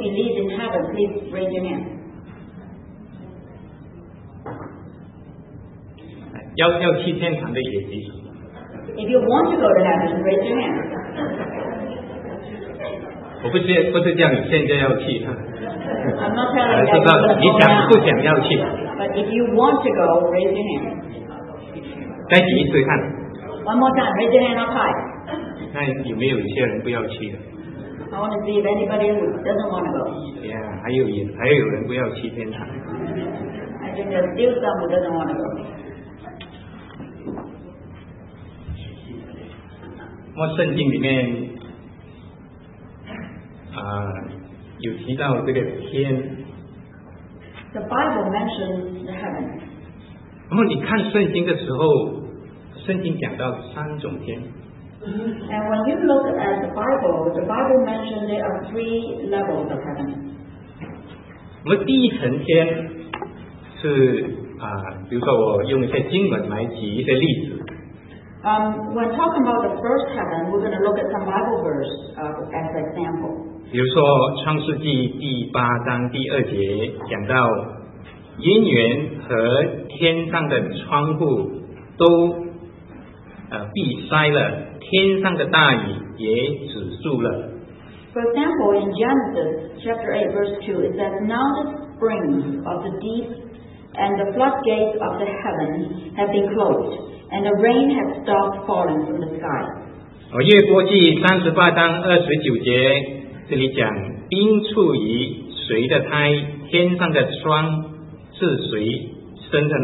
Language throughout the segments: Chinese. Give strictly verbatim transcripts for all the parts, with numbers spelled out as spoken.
believe in heaven, please raise your hand. 要要去天堂的也举手。 If you want to go to heaven, raise your hand. 我不是不是叫你现在要去， I'm not telling 知 you 道 that 你 you 想不 go 想要去？ now. But if you want to go, raise your hand. 再举一次看， One more time, raise your hand up high. 看有没有一些人不要去的。 I want to see if anybody who doesn't want to go. Yeah, 还有也还有人不要去天堂。 I think there's still some who doesn't want to go. 那么圣经里面啊、呃、有提到这个天。 The Bible mentions the heaven. 那么你看圣经的时候，圣经讲到三种天。 And when you look at the Bible, the Bible mentions there are three levels of heaven. 那么第一层天是啊、呃，比如说我用一些经文来举一些例子。 Um, when talking about the first heaven, we're going to look at some Bible verse uh, as an example. 比如说创世纪第八章第二节讲到渊源和天上的窗户都呃闭塞了，天上的大雨也止住了。 For example, in Genesis chapter eight verse two, it says, Now the springs of the deep and the floodgates of the heaven have been closed, and the rain has stopped falling from the sky. 哦，约伯记三十八章二十九节，这里讲冰处于谁的胎，天上的霜是谁生的呢？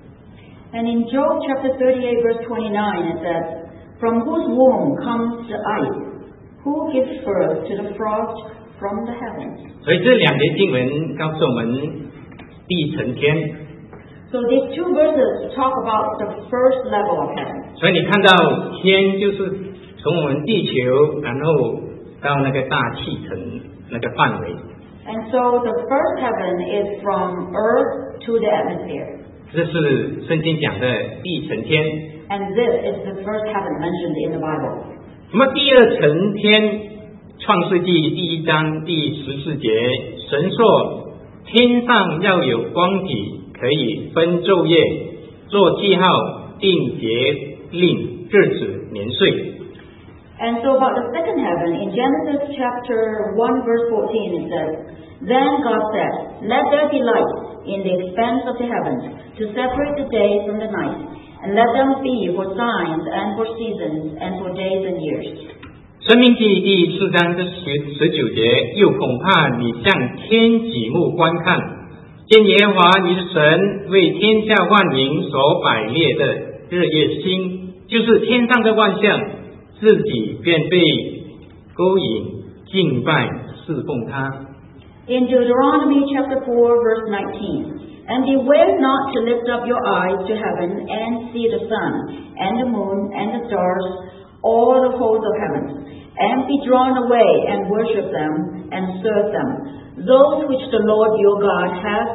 And in Job chapter thirty-eight verse twenty-nine, it says, From whose womb comes the ice? Who gives birth to the frost from the heavens? 所以这两节经文告诉我们第一层天。 So these two verses talk about the first level of heaven. 所以你看到天就是从我们地球，然后到那个大气层那个范围。 And so the first heaven is from earth to the atmosphere. 这是圣经讲的第一层天。 And this is the first heaven mentioned in the Bible. 那么第二层天，创世纪第一章第十四节，神说天上要有光体，可以分昼夜，做记号，定节令，日子年岁。 And so about the second heaven, in Genesis chapter one verse fourteen, it says, Then God said, Let there be light in the expanse of the heavens, to separate the day from the night, and let them be for signs and for seasons and for days and years. 申命记第四章的十十九节，又恐怕你向天举目观看，见耶和华你的神为天下万民所摆列的日月星，就是天上的万象，自己便被勾引敬拜侍奉他。 In Deuteronomy chapter four verse nineteen, And beware not to lift up your eyes to heaven and see the sun, and the moon, and the stars, all the hosts of heaven, and be drawn away and worship them and serve them, those which the Lord your God hath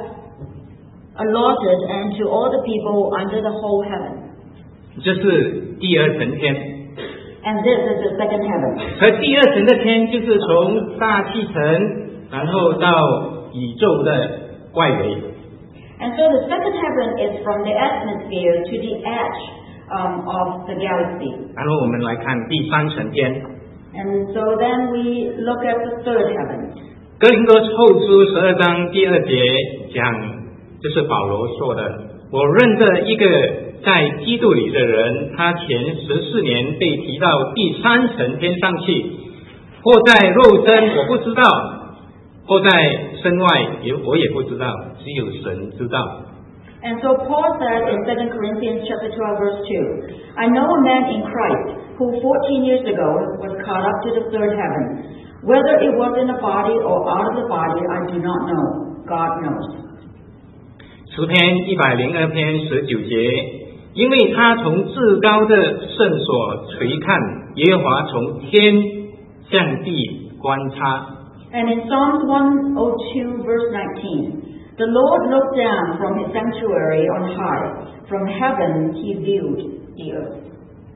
allotted unto all the people under the whole heaven. 这是第二层天。 And this is the second heaven. 而第二层的天就是从大气层，然后到宇宙的外围。 And so the second heaven is from the atmosphere to the edge um, of the galaxy. 然后我们来看第三层天。 And so then we look at the third heaven. 哥林多后书十二章第二节讲，这是保罗说的：我认得一个在基督里的人，他前十四年被提到第三层天上去，或在肉身我不知道，或在身外也我也不知道，只有神知道。 And so Paul said in Second Corinthians chapter twelve verse two, I know a man in Christ who fourteen years ago was caught up to the third heaven. Whether it was in the body or out of the body, I do not know. God knows. 诗篇一百零二篇十九节，因为他从至高的圣所垂看，耶和华从天向地观察。 And in Psalms one oh two verse nineteen, the Lord looked down from his sanctuary on high. From heaven he viewed the earth.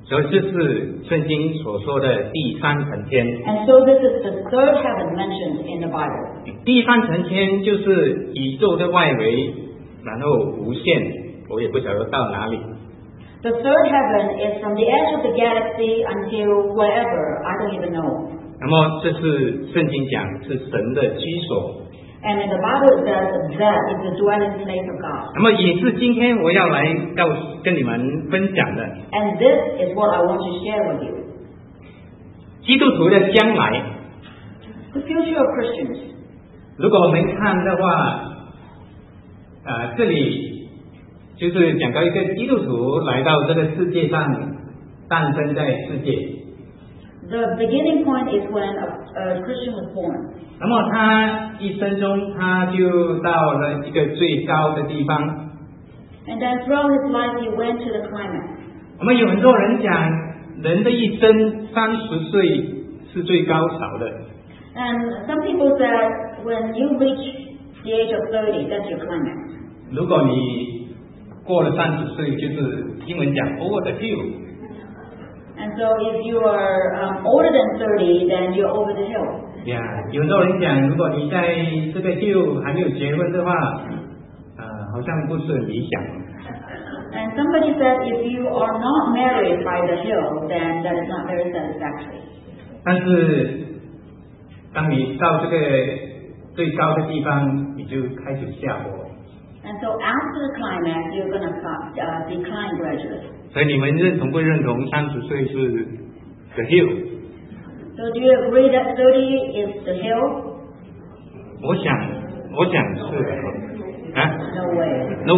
所以这是圣经所说的第三层天。 And so this is the third heaven mentioned in the Bible. 第三层天就是宇宙的外围，然后无限，我也不晓得到哪里。 The third heaven is from the edge of the galaxy until wherever, I don't even know. 那么这是圣经讲是神的居所。 And in the Bible it says that is the dwelling place of God. 那么也是今天我要来告跟你们分享的， And this is what I want to share with you. 基督徒的将来。 The future of Christians. 如果我们看的话，呃，这里就是讲到一个基督徒来到这个世界上，诞生在世界。 The beginning point is when a, a Christian was born. 那么他一生中，他就到了一个最高的地方。 And then throughout his life he went to the climax. 我们有很多人讲，人的一生三十岁是最高潮的。 And some people said when you reach the age of thirty, that's your climax. 如果你过了三十岁，就是英文讲 over the hill。 And so if you are um, older than thirty, then you're over the hill. 呀、yeah, 有很多人讲，如果你在这个 hill 还没有结婚的话，呃，好像不是很理想。 And somebody said if you are not married by the hill, then that is not very satisfactory. 但是当你到这个最高的地方，你就开始下坡。 And so after the climax, you're going to uh, decline gradually. 所以你们认同不认同三十岁是 the hill？ So do you agree that thirty is the hill? 我想，我想是啊 No way. ，no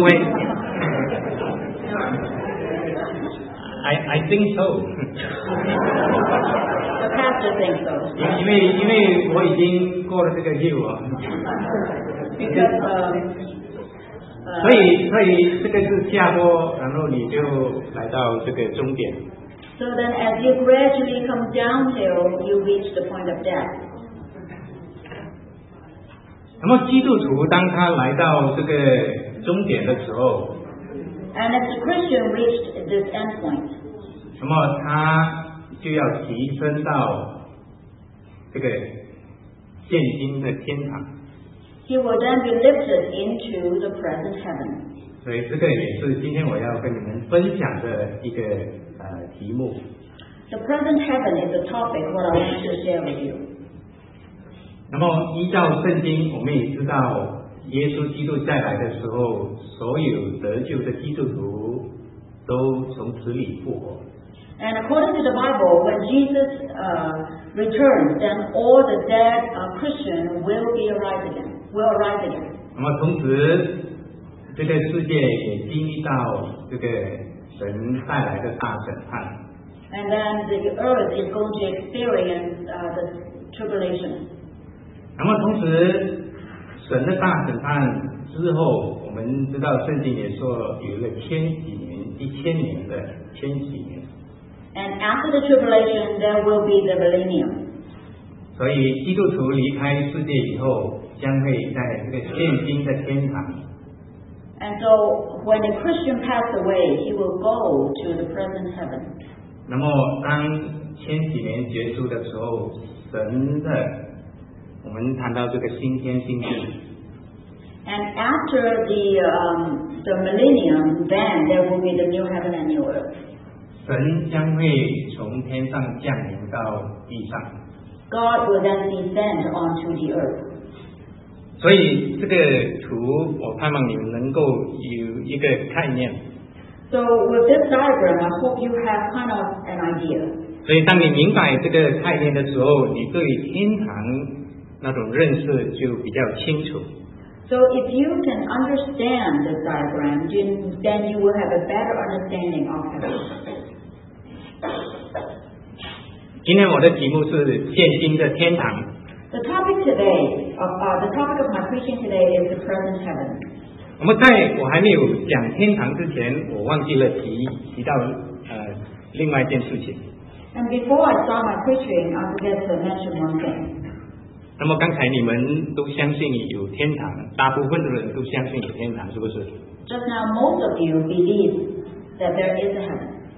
way。I I think so 。 The pastor thinks so. 因为因为我已经过了这个 hill 啊。 Because um, 所以所以这个是下坡，然后你就来到这个终点。 So then as you gradually come downhill, you reach the point of death. 那么基督徒当他来到这个终点的时候， And as the Christian reached this end point, 那么他就要提升到这个现今的天堂。 he will then be lifted into the present heaven. 所以这个也是今天我要跟你们分享的一个呃题目。 The present heaven is the topic what I want to share with you. 那么依照圣经，我们也知道，耶稣基督再来的时候，所有得救的基督徒都从死里复活。 And according to the Bible, when Jesus uh, returns, then all the dead uh, Christians will be arise again. Will arise again. 那么同时，这个世界也经历到这个神带来的大审判。 And then the earth is going to experience uh, the tribulation. 那么同时，神的大审判之后，我们知道圣经也说有一个千禧年，一千年的千禧年。 And after the tribulation, there will be the millennium. 所以基督徒离开世界以后，将会在这个现今的天堂。 And so, when a Christian passed away, he will go to the present heaven. 那么当千禧年结束的时候，神的，我们谈到这个新天新地。 And after the um, the millennium, then there will be the new heaven and new earth. 神将会从天上降临到地上。 God will then descend onto the earth. 所以这个图，我盼望你们能够有一个概念。 So with this diagram, I hope you have kind of an idea. 所以当你明白这个概念的时候，你对天堂那种认识就比较清楚。 So if you can understand this diagram, then you will have a better understanding of heaven. 今天我的题目是现今的天堂。 The topic today, of, uh, the topic of my preaching today is the present heaven. 我们在我还没有讲天堂之前，我忘记了提提到呃另外一件事情。 And before I start my preaching, I forget to mention one thing. 那么刚才你们都相信有天堂，大部分的人都相信有天堂，是不是？ Just now, most of you believe that there is a heaven. 啊，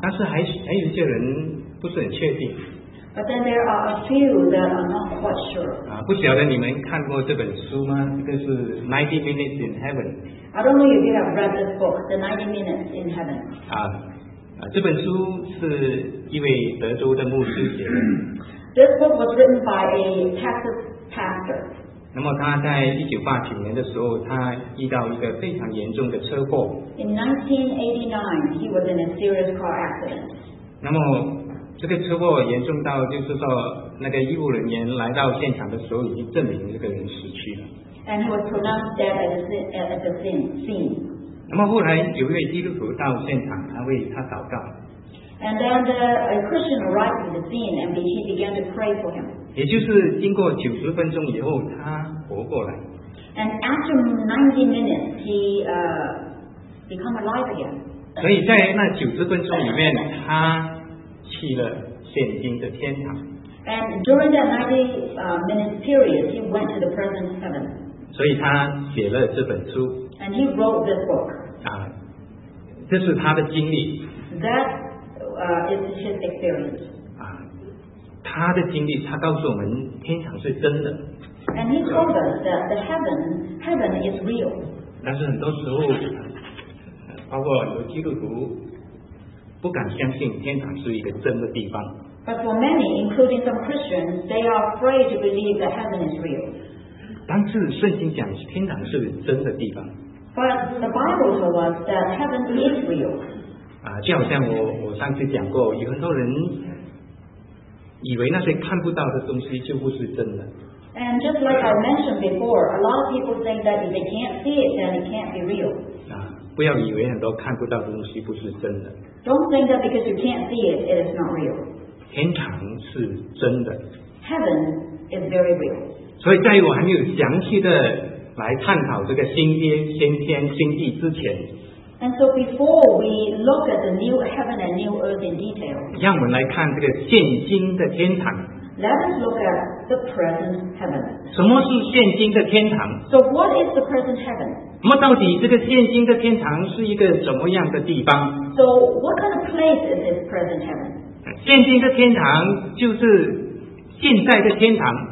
但是还还有一些人不是很确定。 But then there are a few that are not quite sure. 啊，不晓得你们看过这本书吗？这个是 ninety minutes in heaven。 I don't know if you have read this book, The ninety minutes in Heaven. 啊啊，这本书是一位德州的牧师写的。 This book was written by a Texas pastor. 那么他在一九八九年的时候，他遇到一个非常严重的车祸。 In nineteen eighty-nine, he was in a serious car accident. 那么这个车祸严重到，就是说那个医务人员来到现场的时候，已经证明这个人死去了。 And he was pronounced dead at the, at the scene. 那么后来有一位基督徒到现场，他为他祷告。 And then the, a Christian arrived at the scene, and he began to pray for him. 也就是经过九十分钟以后，他活过来。 And after ninety minutes, he uh, became alive again. 所以在那九十分钟里面，他去了现今的天堂。 And during that ninety uh, minute period, he went to the present heaven. 所以他写了这本书。 And he wrote this book. 啊，这是他的经历。 That uh, is his experience. 啊，他的经历，他告诉我们，天堂是真的。 And he told us that the heaven, heaven is real. 但是很多时候，包括很多基督徒不敢相信天堂是一个真的地方。 But for many, including some Christians, they are afraid to believe that heaven is real. 但是圣经讲天堂是真的地方。 But the Bible told us that heaven is real. 啊，就好像我我上次讲过，有很多人以为那些看不到的东西就不是真的。 And just like I mentioned before, a lot of people think that if they can't see it, then it can't be real. 啊，不要以为很多看不到的东西不是真的。 Don't think that because you can't see it, it is not real. 天堂是真的。 Heaven is very real. 所以在我还没有详细的来探讨这个新天、新天、新地之前， And so before we look at the new heaven and new earth in detail, 让我们来看这个现今的天堂。 let us look at the present heaven. 什么是现今的天堂？ So what is the present heaven? 那么到底这个现今的天堂是一个怎么样的地方？ So what kind of place is this present heaven? 现今的天堂就是现在的天堂，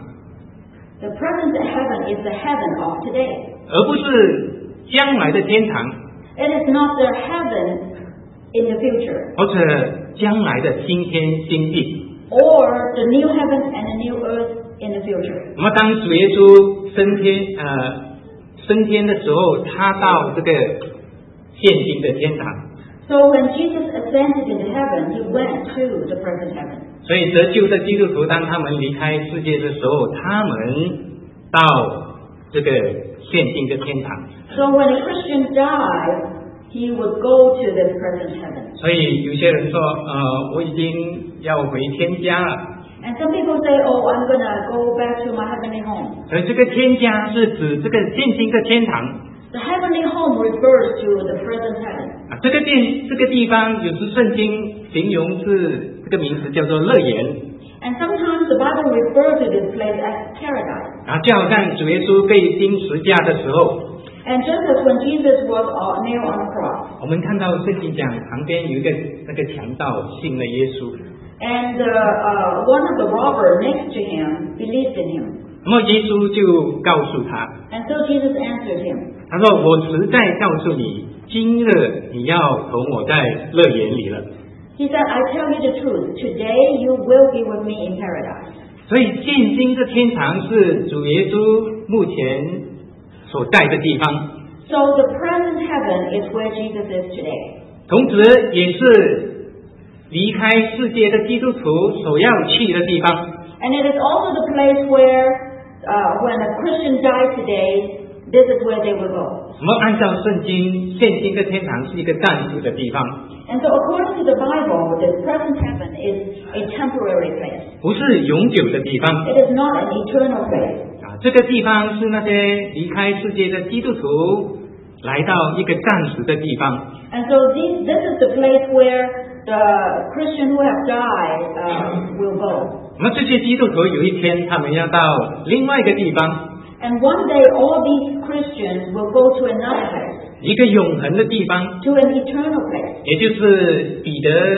The present heaven is the heaven of today. 而不是将来的天堂， It is not the heaven in the future, 或者将来的新天新地。 or the new heaven and the new earth in the future. 那么当主耶稣升天呃升天的时候，他到这个现今的天堂。 So when Jesus ascended into heaven, he went to the present heaven. 所以得救的基督徒，当他们离开世界的时候，他们到这个现今的天堂。 So when a Christian died, he would go to this present heaven. 所以有些人说，呃，我已经要回天家了。 And some people say, oh, I'm going to go back to my heavenly home. 所以这个天家是指这个现今的天堂 The heavenly home refers to the present heaven. 啊。这个地这个地方，有时圣经形容是这个名字叫做乐园 And sometimes the Bible refers to this place as paradise. 啊，就好像主耶稣被钉十架的时候， And just as when Jesus was uh, nailed on the cross, 我们看到圣经讲旁边有一个那个强盗信了耶稣， and uh, uh, one of the robbers next to him believed in him. 那么耶稣就告诉他， And so Jesus answered him. 他说：“我实在告诉你，今日你要同我在乐园里了。” He said, I tell you the truth, today you will be with me in paradise. 所以现今的天堂是主耶稣目前所在的地方， So the present heaven is where Jesus is today. 同时也是离开世界的基督徒所要去的地方。 And it is also the place where, uh, when a Christian dies today, this is where they will go. 我们按照圣经，现今的天堂是一个暂时的地方， And so according to the Bible, the present heaven is a temporary place. 不是永久的地方 It is not an eternal place. 啊。这个地方是那些离开世界的基督徒来到一个暂时的地方。 And so this, this is the place where the Christians who have died uh, will go. 那么这些基督徒有一天，他们要到另外一个地方， And one day all these Christians will go to another place, 一个永恒的地方， to an eternal place. 也就是彼得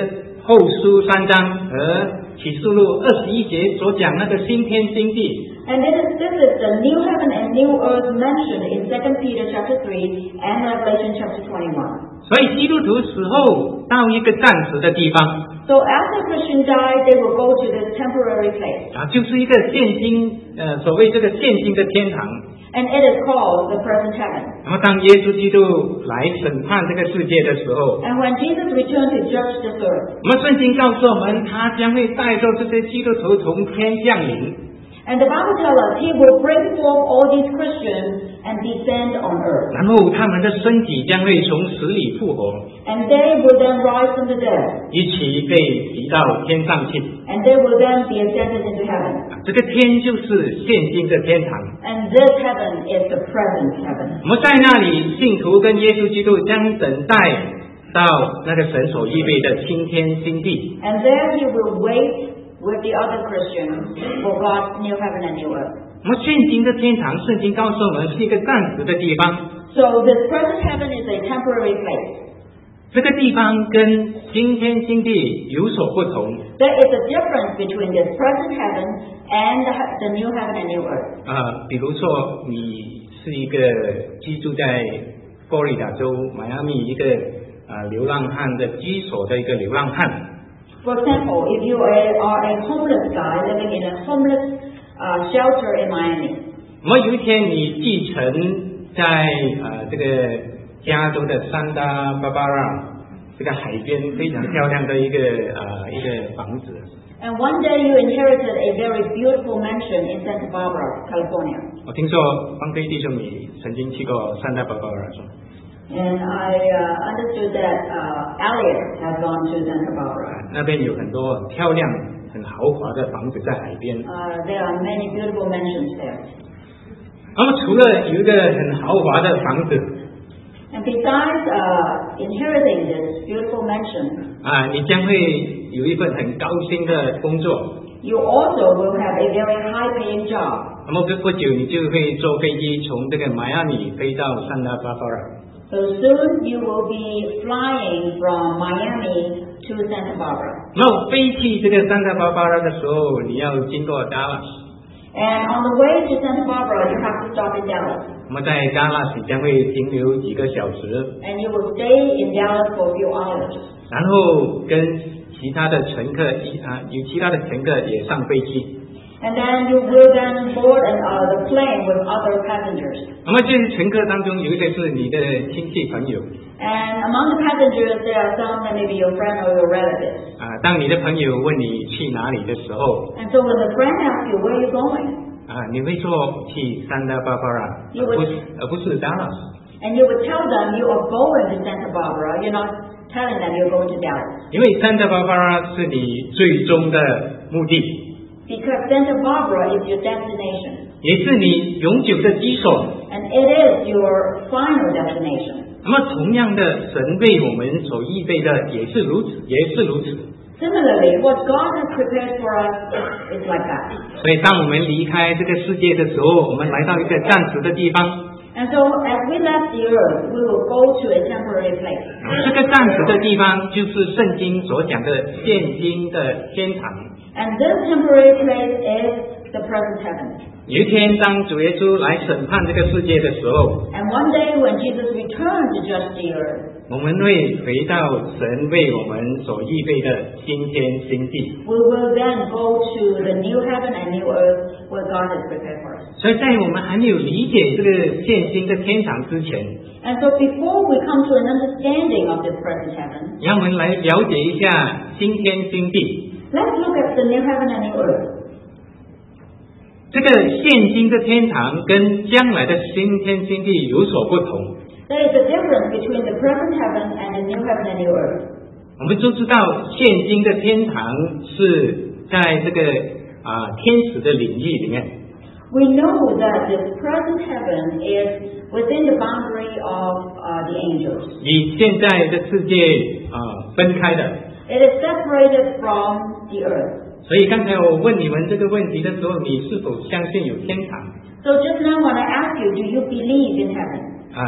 后书三章和启示录二十一节所讲那个新天新地。 And this is, this is the new heaven and new earth mentioned in Second Peter chapter three and Revelation chapter twenty-one. 所以基督徒死后到一个暂时的地方。 So after Christians die, they will go to this temporary place. 啊，就是一个现今呃所谓这个现今的天堂。 And it is called the present heaven. 然后当耶稣基督来审判这个世界的时候， And when Jesus returned to judge this earth, 我们圣经告诉我们，他将会带着这些基督徒从天降临。 and the Bible tells us He will bring forth all these Christians and descend on earth. 然后他们的身体将会从死里复活， And they will then rise from the dead. 一起被提到天上去。 And they will then be ascended into heaven. 这个天就是现今的天堂。 And this heaven is the present heaven. 我们在那里，信徒跟耶稣基督将等待到那个神所预备的新天新地。 And there He will wait with the other Christians for God's new heaven and new earth. 我们现今的天堂，圣经告诉我们是一个暂时的地方。 So this present heaven is a temporary place. 这个地方跟新天新地有所不同。 There is a difference between this present heaven and the, the new heaven and new earth. 呃，比如说你是一个居住在佛罗里达州迈阿密一个呃流浪汉的居所的一个流浪汉。 For example, if you are, are a homeless guy living in a homeless uh, shelter in Miami, 我们有一天你继承在呃这个加州的山达巴巴拉这个海边非常漂亮的一个呃一个房子。 and one day you inherited a very beautiful mansion in Santa Barbara, California. 我听说方飞弟兄你曾经去过山达巴巴拉，是吗？ And I uh, understood that uh, Elliot had gone to Santa Barbara. 那边有很多很漂亮、很豪华的房子在海边。 Uh, there are many beautiful mansions there. 那么除了有一个很豪华的房子 And besides uh, inheriting this beautiful mansion, 啊，你将会有一份很高薪的工作。 you also will have a very high-paying job. 那么不不久你就会坐飞机从这个迈阿密飞到山达巴巴拉。 So soon you will be flying from Miami to Santa Barbara. 那么飞去这个山达巴巴拉的时候，你要经过 Dallas。 And on the way to Santa Barbara, you have to stop in Dallas. 我们在 Dallas 将会停留几个小时， And you will stay in Dallas for a few hours. 然后跟其他的乘客一啊，有其他的乘客也上飞机。 And then you will then board an, uh, the plane with other passengers. 那么这些乘客当中，有一些是你的亲戚朋友 And among the passengers, there are some that may be your friend or your relatives. 啊。当你的朋友问你去哪里的时候 And so when the friend asks you, where are you going? 啊，你会说去山达巴巴拉，而不是而不是 Dallas。 And you would tell them you are going to Santa Barbara. You're not telling them you're going to Dallas. 因为山达巴巴拉是你最终的目的， Because Santa Barbara is your destination. 也是你永久的居所。 And it is your final destination. 那么同样的，神为我们所预备的也是如此，也是如此。 Similarly, what God has prepared for us is, is like that. 所以当我们离开这个世界的时候，我们来到一个暂时的地方。 And so as we left the earth, we will go to a temporary place. 这个暂时的地方就是圣经所讲的现今的天堂。 And this temporary place is the present heaven. 有一天，当主耶稣来审判这个世界的时候， And one day when Jesus returned to judge the earth, 我们会回到神为我们所预备的新天新地。 we will then go to the new heaven and new earth where God has prepared for us. 所以在我们还没有理解这个现今的天堂之前， And so before we come to an understanding of this present heaven, 让我们来了解一下新天新地。 let's look at the new heaven and new earth. 这个现今的天堂跟将来的新天新地有所不同。 There is a difference between the present heaven and the new heaven and new earth. 我们都知道，现今的天堂是在这个啊、天使的领域里面。 We know that this present heaven is within the boundary of uh, the angels. 与现在的世界啊、分开的。 It is separated from the earth. 所以刚才我问你们这个问题的时候，你是否相信有天堂？ So just now when I ask you, do you believe in heaven? 啊、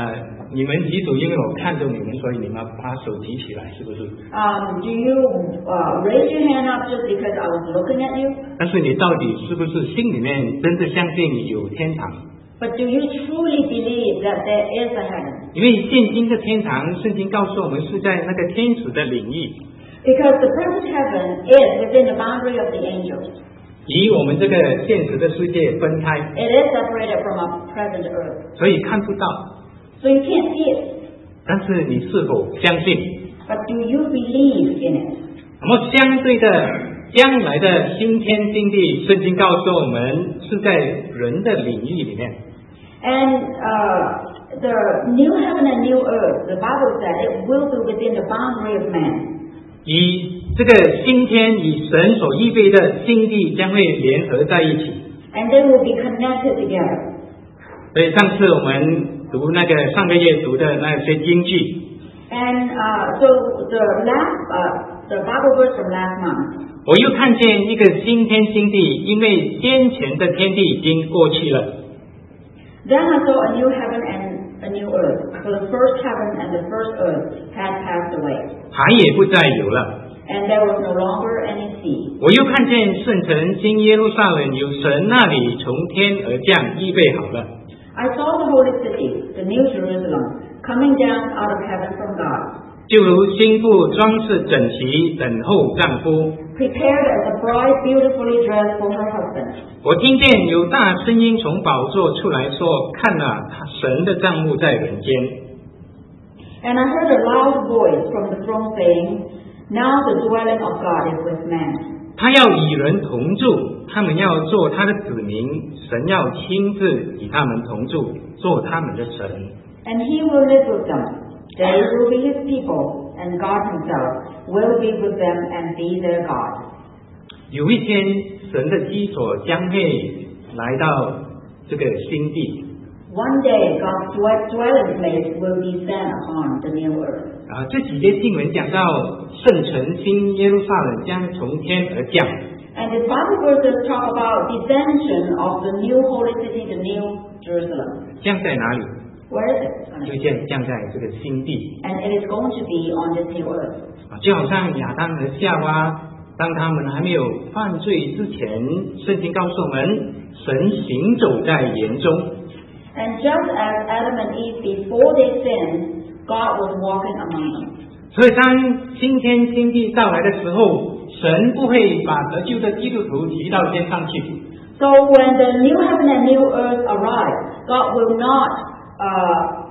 你们几组因为我看着你们，所以你们把手举起来，是不是？ Um, do you uh, raise your hand up just because I was looking at you? 但是你到底是不是心里面真的相信有天堂？ But do you truly believe that there is a heaven? 因为现今的天堂，圣经告诉我们是在那个天使的领域， Because the present heaven is within the boundary of the angels. 与我们这个现实的世界分开， It is separated from our present earth. 所以看不到。 So you can't see it. 但是你是否相信？ But do you believe in it? 那么相对的，将来的新天新地，圣经告诉我们是在人的领域里面。 And uh, the new heaven and new earth, the Bible said it will be within the boundary of man. 与这个新天与神所预备的新地将会联合在一起。 And they will be connected together. 所以上次我们读那个上个月读的那些经句， And uh, so the last, uh, the Bible verse from last month, 我又看见一个新天新地，因为先前的天地已经过去了。 then I saw a new heaven and a new earth. For the first heaven and the first earth had passed away, 海也不再有了。 and there was no longer any sea. 我又看见圣城新耶路撒冷由神那里从天而降，预备好了。 I saw the holy city, the new Jerusalem, coming down out of heaven from God, 就如新妇装饰整齐，等候丈夫。 prepared as a bride beautifully dressed for her husband. 我听见有大声音从宝座出来说：“看啊，神的帐幕在人间。” And I heard a loud voice from the throne saying, Now the dwelling of God is with men. 他要与人同住，他们要做他的子民，神要亲自与他们同住，做他们的神。 And he will live with them. They will be his people, and God himself will be with them and be their God. 有一天，神的基所将会来到这个新地。 One day God's dwe- dwelling place will descend upon the new earth. 啊，这几节经文讲到圣城新耶路撒冷将从天而降。 And the Bible verses talk about descension of the new holy city, the new Jerusalem. 降在哪里？ Where is it? 就降降在这个新地。 And it is going to be on this new earth. 啊，就好像亚当和夏娃，当他们还没有犯罪之前，圣经告诉我们，神行走在园中。 And just as Adam and Eve, before they sinned, God was walking among them. 所以当新天新地到来的时候，神不会把得救的基督徒提到天上去。 So when the new heaven and new earth arrive, God will not uh,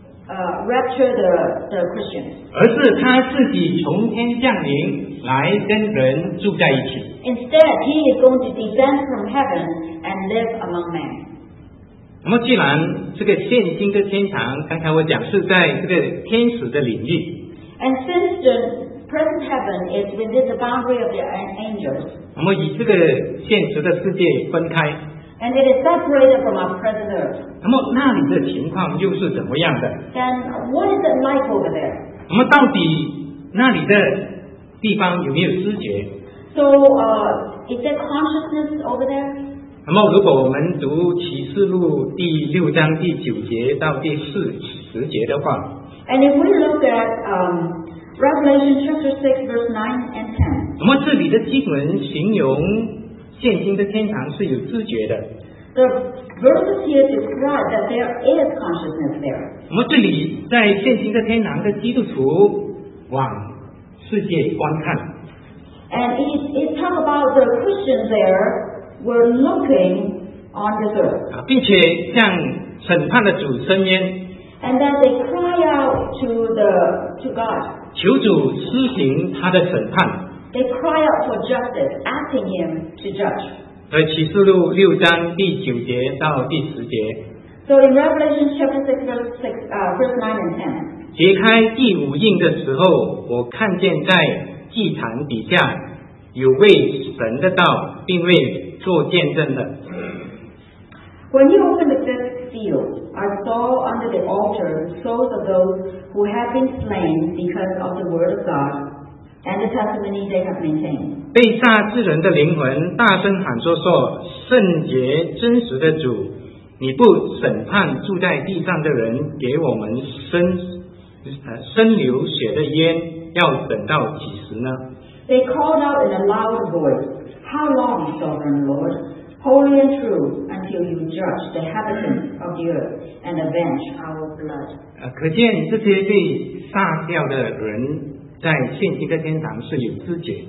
uh, rapture the, the Christians. 而是他自己从天降临，来跟人住在一起。 Instead, He is going to descend from heaven and live among men. 那么，既然这个现今的天堂，刚才我讲是在这个天使的领域， And since the present heaven is within the boundary of the angels, 那么与这个现实的世界分开， and it is separated from our present earth, 那么那里的情况又是怎么样的？ then what is it like over there? 那么到底那里的地方有没有知觉？ So, uh, is there consciousness over there? 那么如果我们读启示录第六章第九节到第四十节的话， And if we look at um, Revelation chapter six, verse nine and ten, 那么这里的经文形容现今的天堂是有知觉的。 the verses here describe that there is consciousness there. 那么这里在现今的天堂的基督徒往世界观看， And it, it talks about the Christians there were looking on this earth. 啊，并且向审判的主伸冤， And then they cry out to the to God. 求主施行他的审判。 They cry out for justice, asking Him to judge. 在启示录六章第九节到第十节， So in Revelation chapter six, verse six, uh, verse nine and ten, 揭开第五印的时候，我看见在祭坛底下有为神的道，并为做见证的。 when He opened the fifth seal, I saw under the altar the souls of those who have been slain because of the word of God and the testimony they have maintained. 被杀之人的灵魂大声喊说：“说圣洁真实的主， 你不审判住在地上的人，给我们生呃生流血的烟，要等到几时呢？ They called out in a loud voice, How long, sovereign Lord, holy and true, until you judge the inhabitants of the earth and avenge our blood? 呃，可见这些被杀掉的人，在现今的天堂是有知觉。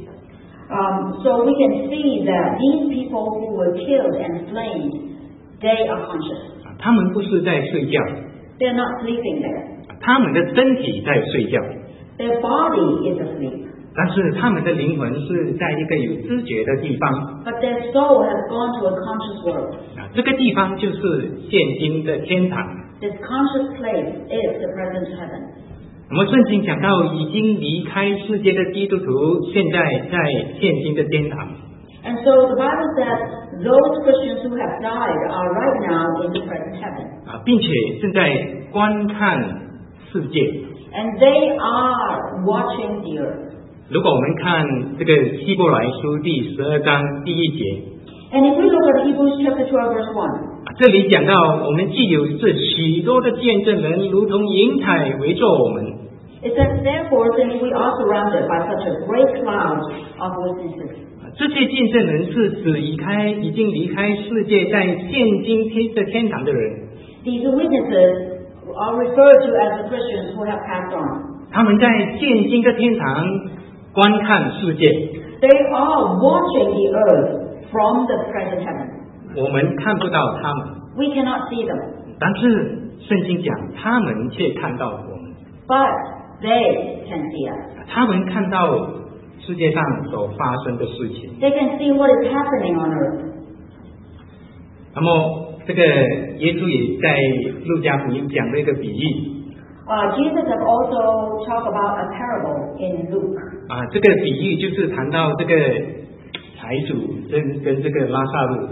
Um, so we can see that these people who were killed and slain, they are conscious. 啊，他们不是在睡觉， They're not sleeping there. 他们的身体在睡觉， Their body is asleep, 但是他们的灵魂是在一个有知觉的地方。 but their soul has gone to a conscious world. 啊，这个地方就是现今的天堂。 This conscious place is the present heaven. 那么圣经讲到已经离开世界的基督徒，现在在现今的天堂。 And so the Bible says those Christians who have died are right now in the present heaven. 啊，并且正在观看世界。 And they are watching the earth. 如果我们看这个希伯来书第十二章第一节， And if we look at Hebrews chapter twelve verse one, 啊，这里讲到我们既有这许多的见证人，如同云彩围着我们。 it says, Therefore, since we are surrounded by such a great cloud of witnesses. 这些见证人是指离开已经离开世界，在现今天的天堂的人。 These witnesses are referred to as the Christians who have passed on. 他们在现今的天堂观看世界， They are watching the earth from the present heaven. 我们看不到他们， We cannot see them, 但是圣经讲他们却看到我们， but they can see us. 他们看到世界上所发生的事情。 They can see what is happening on earth. 那么这个耶稣也在路加福音讲了一个比喻 Uh, Jesus has also talked about a parable in Luke. 啊，这个比喻就是谈到这个财主跟跟这个拉撒路。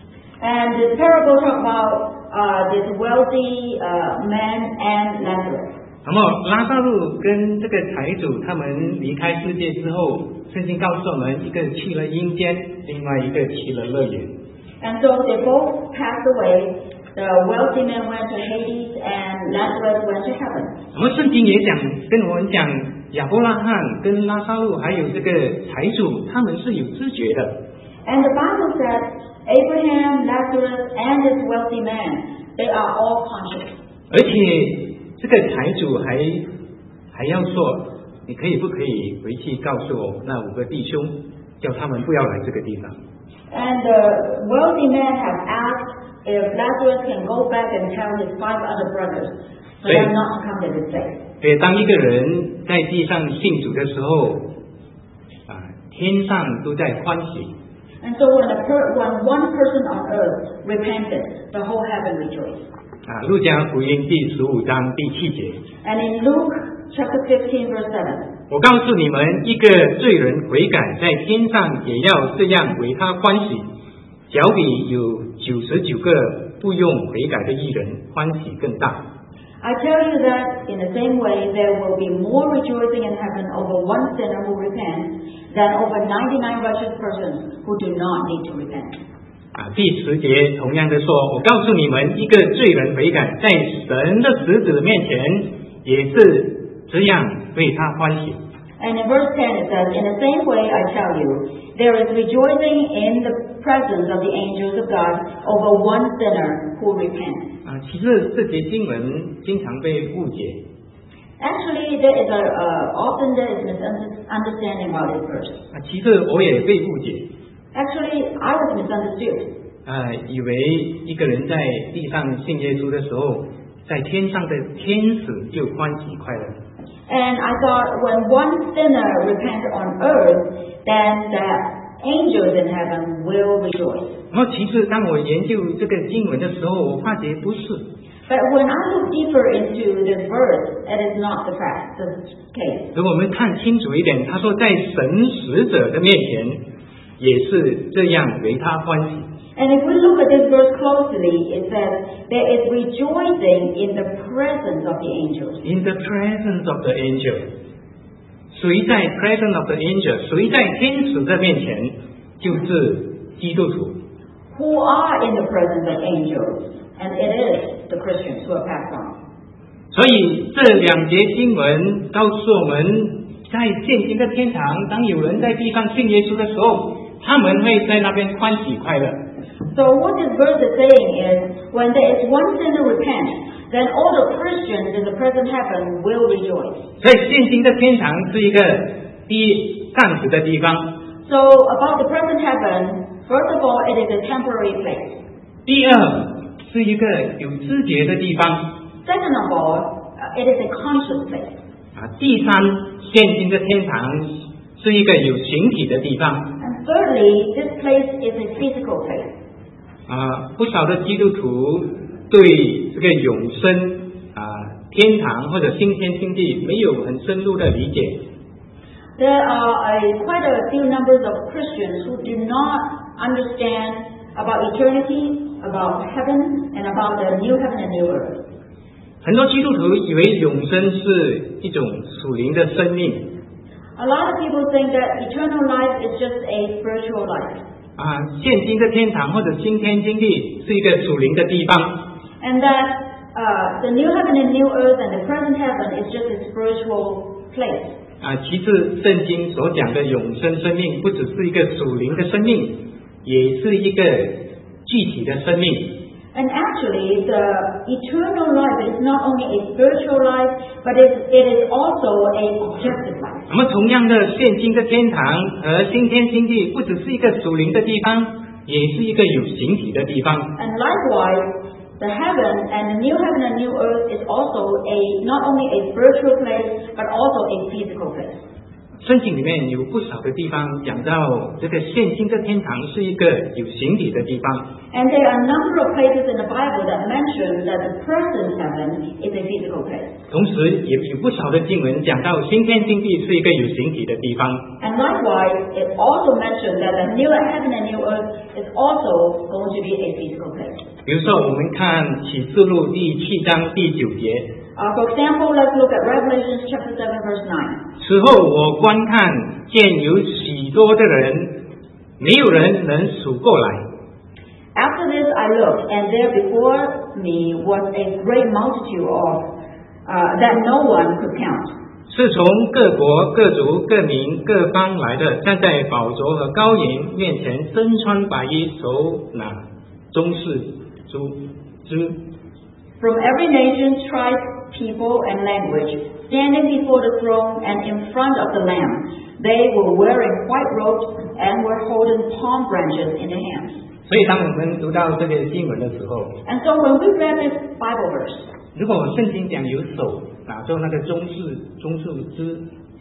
And this parable talks about uh, this wealthy uh, man and Lazarus. 那么拉撒路跟这个财主他们离开世界之后，圣经告诉我们，一个去了阴间，另外一个去了乐园。 And so they both passed away. The wealthy man went to Hades and Lazarus went to heaven. 我们圣经也讲跟我们讲，亚伯拉罕跟拉撒路还有这个财主，他们是有知觉的。 And the Bible says Abraham, Lazarus, and this wealthy man, they are all conscious. 而且这个财主还还要说，你可以不可以回去告诉我那五个弟兄，叫他们不要来这个地方。 And the wealthy man has asked if Lazarus can go back and tell his five other brothers for them not to come to this place. 对，当一个人在地上信主的时候，啊，天上都在欢喜。 And so when, a per, when one person on earth repented, the whole heaven rejoiced. 啊，路加福音第十五章第七节。 And in Luke chapter fifteen verse seven, 我告诉你们，一个罪人悔改，在天上也要这样为他欢喜，脚比有九十九个不用悔改的义人欢喜更大。 I tell you that in the same way there will be more rejoicing in heaven over one sinner who repents than over ninety-nine righteous persons who do not need to repent. 啊，第十节同样的说，我告诉你们，一个罪人悔改，在神的使者面前也是这样为他欢喜。 And in verse ten it says, In the same way I tell you, there is rejoicing in the presence of the angels of God over one sinner who repents. 啊，其实这节经文经常被误解。 Actually, there is a uh, often there is misunderstanding about this verse. 啊，其实我也被误解。 Actually, I was misunderstood. 啊，以为一个人在地上信耶稣的时候，在天上的天使就欢喜快乐。 And I thought when one sinner repents on earth, then the angels in heaven will rejoice. 然后其实当我研究这个经文的时候，我发觉不是。 But when I look deeper into this verse, it is not the fact, the case. 如果我们看清楚一点，他说在神使者的面前也是这样为他欢喜。 And if we look at this verse closely, it says there is rejoicing in the presence of the angels. In the presence of the angel， 谁在 presence of the angel， 谁在天使的面前，就是基督徒。 Who are in the presence of angels? and it is the Christians who are passed on. 所以这两节经文告诉我们，在现今的天堂，当有人在地上信耶稣的时候，他们会在那边欢喜快乐。 So what this verse is saying is, when there is one sinner repent, then all the Christians in the present heaven will rejoice. 所以现今的天堂是一个第一暂时的地方。 So about the present heaven, first of all, it is a temporary place. 第二是一个有知觉的地方。 Second of all, uh, it is a conscious place. 啊，第三，现今的天堂是一个有形体的地方。 And thirdly, this place is a physical place. 啊，不少的基督徒对这个永生啊、天堂或者新天新地没有很深入的理解。 There are a, quite a few numbers of Christians who do not understand about eternity, about heaven, and about the new heaven and new earth. 很多基督徒以为永生是一种属灵的生命。 A lot of people think that eternal life is just a spiritual life. 啊，现今的天堂或者新天新地是一个属灵的地方。 And that uh, the new heaven and new earth and the present heaven is just a spiritual place. 啊，其次，圣经所讲的永生生命不只是一个属灵的生命，也是一个具体的生命。 And actually, the eternal life is not only a spiritual life, but it, it is also a objective life. 那么，同样的，现今的天堂和新天新地不只是一个属灵的地方，也是一个有形体的地方。 And likewise, the heaven and the new heaven and new earth is also a not only a spiritual place, but also a physical place. 圣经里面有不少的地方讲到这个现今的天堂是一个有形体的地方。 And there are a number of places in the Bible that mention that the present heaven is a physical place. 同时，也有不少的经文讲到新天新地是一个有形体的地方。 And likewise, it also mentioned that the new heaven and new earth is also going to be a physical place. 比如说，我们看启示录第七章第九节。 Uh, for example, let's look at Revelation chapter seven, verse nine. 此后我观看，见有许多的人，没有人能数过来。 After this I looked, and there before me was a great multitude of uh, that no one could count. 是从各国、各族、各民、各方来的，站在宝座和高岩面前，身穿白衣，手拿中世珠枝。 From every nation, tribe, people, and language, standing before the throne and in front of the Lamb. They were wearing white robes and were holding palm branches in their hands. 所以，当我们读到这个经文的时候， And so when we read this Bible verse, 如果圣经讲有手拿着那个中世中树枝，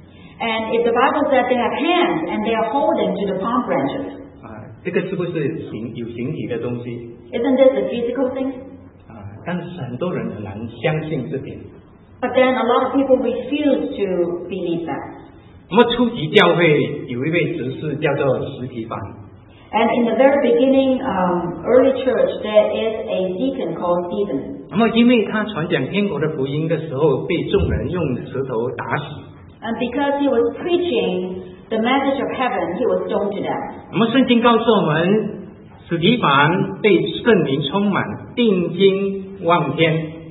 and if the Bible said they have hands and they are holding to the palm branches, 啊，这个是不是形有形体的东西？ isn't this a physical thing? 啊，但是很多人很难相信这点。 But then a lot of people refuse to believe that. 那么初级教会有一位执事叫做司提反。 And in the very beginning, um, early church, there is a deacon called Stephen. 那么因为他传讲天国的福音的时候，被众人用石头打死。 And because he was preaching the message of heaven, he was stoned to death. 那么圣经告诉我们，司提反被圣灵充满，定睛望天。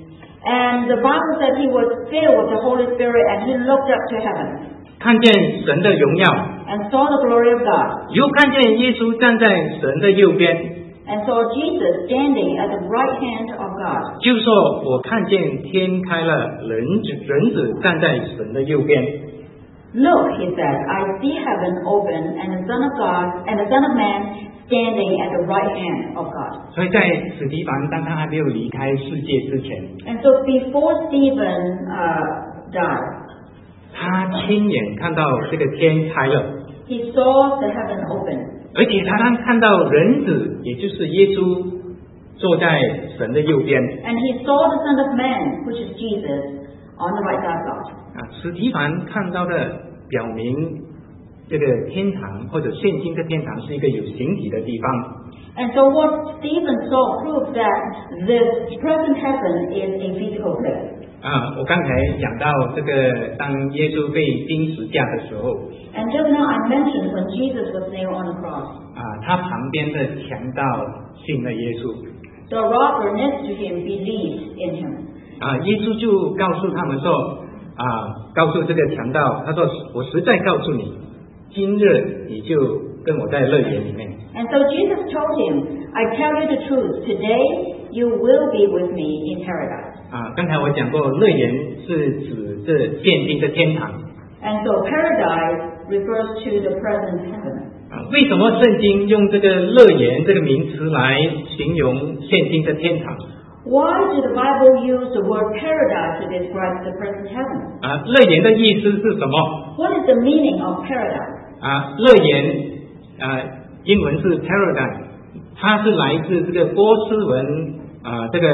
And the Bible said he was filled with the Holy Spirit and he looked up to heaven 看见神的荣耀， and saw the glory of God 又看见耶稣站在神的右边， and saw Jesus standing at the right hand of God. 就说我看见天开了，人子人子站在神的右边。 Look, he said, I see heaven open and the Son of God and the Son of Man standing at the right hand of God. 所以在司提反当他还没有离开世界之前， And so before Stephen uh, died, 他亲眼看到这个天开了， he saw the heaven open. 而且他当看到人子，也就是耶稣，坐在神的右边。 And he saw the Son of Man, which is Jesus, on the right side of God. 啊，司提反看到的表明，这个天堂或者现今的天堂是一个有形体的地方。 And so what Stephen saw proves that this present heaven is a physical place. 啊，我刚才讲到这个，当耶稣被钉十架的时候， And just now I mentioned when Jesus was nailed on the cross. 啊，他旁边的强盗信了耶稣。 The robber next to him believed in him. 啊，耶稣就告诉他们说，啊，告诉这个强盗，他说：“我实在告诉你，今日你就跟我在乐园里面。” And so Jesus told him, I tell you the truth, today you will be with me in paradise. 啊，刚才我讲过，乐园是指这现今的天堂。 And so paradise refers to the present heaven. 啊，为什么圣经用这个乐园这个名词来形容现今的天堂？ Why did the Bible use the word paradise to describe the present heaven? 啊，乐园的意思是什么？ What is the meaning of paradise? 啊，乐园啊，英文是 paradise， 它是来自这个波斯文啊，这个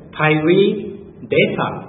paradisa。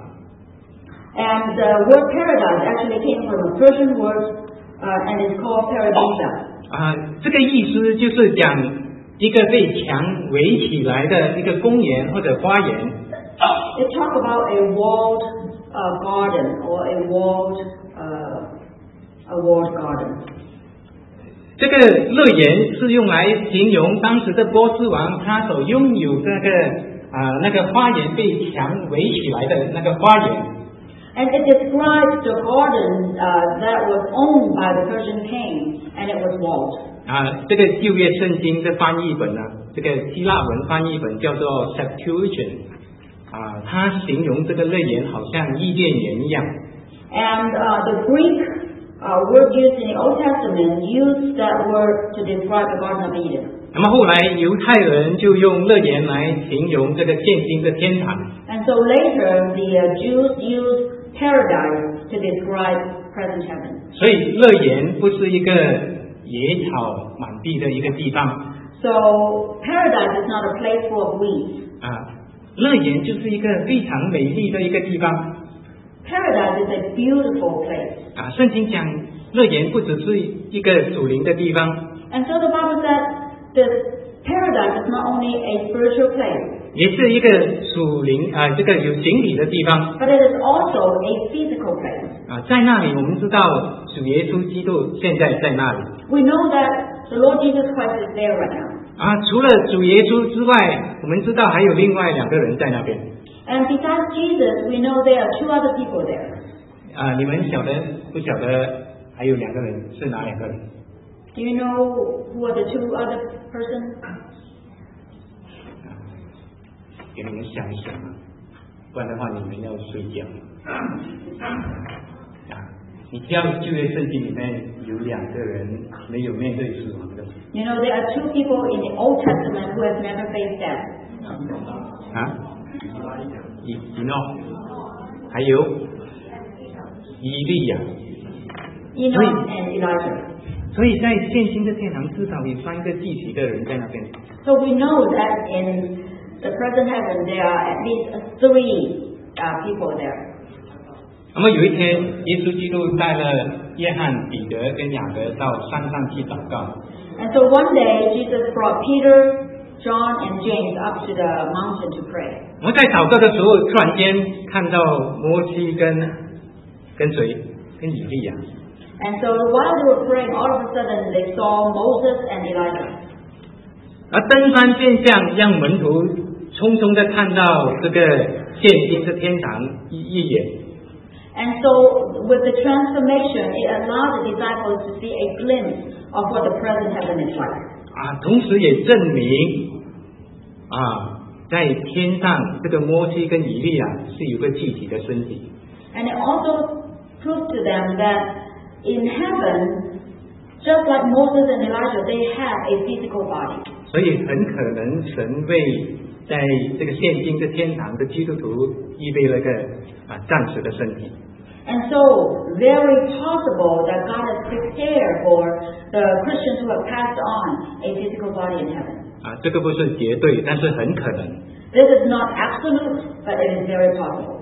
And the word paradise actually came from a Persian word uh, and is called paradisa. 啊，这个意思就是讲一个被墙围起来的一个公园或者花园。 It talk about a walled uh, garden or a walled uh, a walled garden. 这个乐园是用来形容当时的波斯王他所拥有这个啊那个花园被墙围起来的那个花园。 And it describes the garden uh, that was owned by the Persian king, and it was walled. 啊，这个旧约圣经的翻译本呢，这个希腊文翻译本叫做 Septuagint， 啊，它形容这个乐园好像伊甸园一样。 And uh, the Greek uh, word used in the Old Testament used that word to describe the Garden of Eden. 那么后来犹太人就用乐园来形容这个现今的天堂。 And so later the uh, Jews used paradise to describe present heaven. 所以乐园不是一个野草满地的一个地方。 So paradise is not a place full of weeds. 啊，乐园就是一个非常美丽的一个地方。 Paradise is a beautiful place. 啊，圣经讲乐园不只是一个属灵的地方。 And so the Bible said that paradise is not only a spiritual place. 也是一个属灵啊，这个有形体的地方。 But it is also a physical place. 啊，在那里我们知道主耶稣基督现在在那里。 We know that the Lord Jesus Christ is there right now. 啊，除了主耶稣之外，我们知道还有另外两个人在那边。 And besides Jesus, we know there are two other people there. 啊，你们晓得不晓得还有两个人是哪两个人？ Do you know who are the two other persons? 给你们想一想啊，不然的话你们要睡觉。啊，你知道旧约圣经里面有两个人没有面对死亡的。 You know, there are two people in the Old Testament who have never faced death. 啊，以以诺，还有以利亚。 Enoch and Elijah. 所以在现今的天堂至少有三个具体的人在那边。 So we know that in the present heaven there are at least three uh, people there. 那么有一天，耶稣基督带了约翰、彼得跟雅各到山上去祷告。 And so one day Jesus brought Peter, John, and James up to the mountain to pray. 我们在祷告的时候，突然间看到摩西跟跟谁？跟以利亚。 And so while they were praying, all of a sudden they saw Moses and Elijah. 而登山现象让门徒匆匆的看到这个现今的天堂一一眼。 And so with the transformation, it allowed the disciples to see a glimpse of what the present heaven is like. 啊，同时也证明啊，在天上这个摩西跟以利亚是有个具体的身体。 And it also proved to them that in heaven, just like Moses and Elijah, they have a physical body. 所以很可能神为在这个现今的天堂的基督徒预备了个啊暂时的身体。 And so, very possible that God has prepared for the Christians who have passed on a physical body in heaven. 啊，这个不是绝对，但是很可能。 This is not absolute, but it is very possible.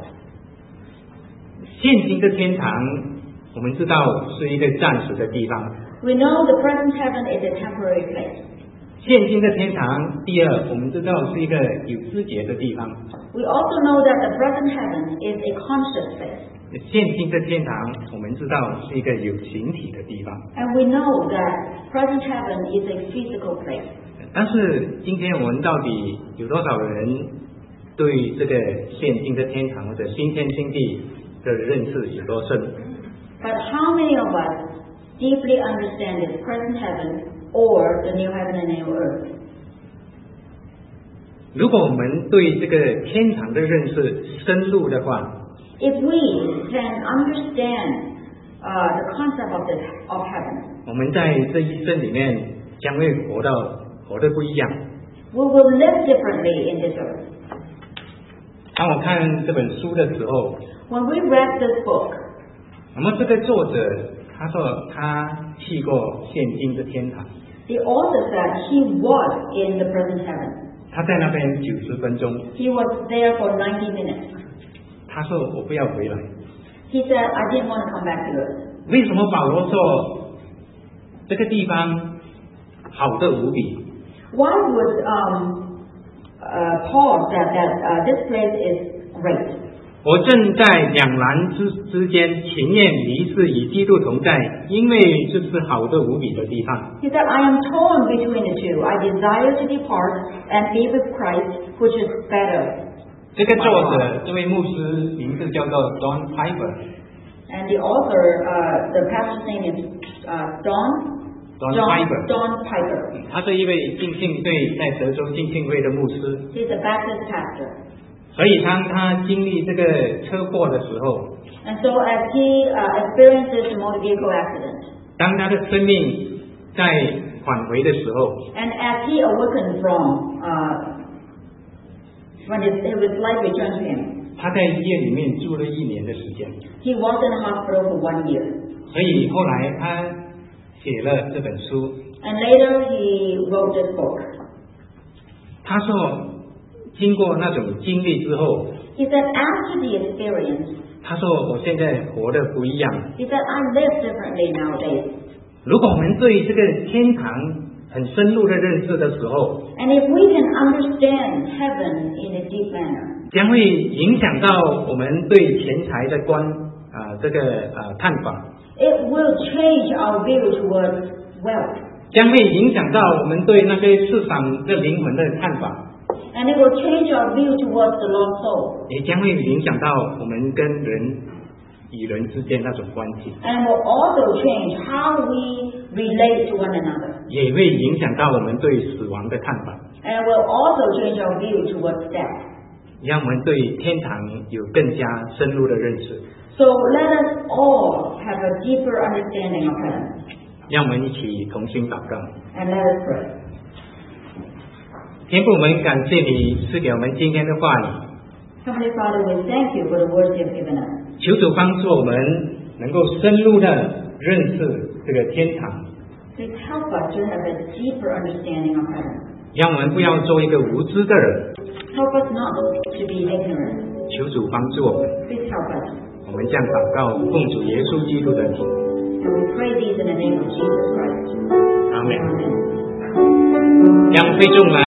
现今的天堂，我们知道是一个暂时的地方。 We know the present heaven is a temporary place. 现今的天堂，第二，我们知道是一个有知觉的地方。 We also know that the present heaven is a conscious place. 现今的天堂，我们知道是一个有形体的地方。 And we know that present heaven is a physical place. 但是今天我们到底有多少人对这个现今的天堂或者新天新地的认识有多深？ But how many of us deeply understand this present heaven or the new heaven and new earth? 如果我们对这个天堂的认识深入的话， If we can understand uh, the concept of, the, of heaven, 我们在这一生里面将会活到活得不一样。 we will live differently in this earth. 当我看这本书的时候， When we read this book, 那么这个作者他说他去过现今的天堂， the author said he was in the present heaven. 他在那边九十分钟， He was there for ninety minutes. 他说我不要回来。 He said, I didn't want to come back to earth. 为什么保罗说这个地方好得无比？ Why would um, uh, Paul said that uh, this place is great? 我正在两难之之间，情愿离世与基督同在，因为这是好得无比的地方。 He said, I am torn between the two. I desire to depart and be with Christ, which is better. 这个作者，这位牧师名字叫做 Don Piper。 And the author, uh, the pastor's name is uh, Don, Don John, Piper. Don Piper. 他是一位浸信会在德州浸信会的牧师， He's a Baptist pastor. 所以当他经历这个车祸的时候， And so as he uh, experiences the motor vehicle accident, 当他的生命在返回的时候， and as he awakened from, uh, when his, his life returned to him, 他在医院里面住了一年的时间， he was in a hospital for one year. 所以后来他写了这本书。 And later he wrote this book. 他说，经过那种经历之后， He said, after the experience, 他说我现在活得不一样。 he said, I live differently nowadays. 如果我们对这个天堂很深入的认识的时候， And if we can understand heaven in a deep manner, 将会影响到我们对钱财的观啊、呃、这个呃看法， it will change our view towards wealth. 将会影响到我们对那些世上的灵魂的看法， And it will change our view towards the lost soul. 也将会影响到我们跟人与人之间那种关系， And will also change how we relate to one another. 也会影响到我们对死亡的看法， And it will also change our view towards death. 让我们对天堂有更加深入的认识。 So let us all have a deeper understanding of heaven. 让我们一起同心祷告。 And let us pray. 天父，我们感谢你赐给我们今天的话语， Heavenly Father, we thank you for the words you have given us. 求主帮助我们能够深入的认识这个天堂， Please help us to have a deeper understanding of heaven. 让我们不要做一个无知的人。 Help us not to be ignorant. 求主帮助我们， Please help us. 我们这样祷告，奉主耶稣基督的名， And we pray these in the name of Jesus Christ. 阿门。 Amen. 让会众来。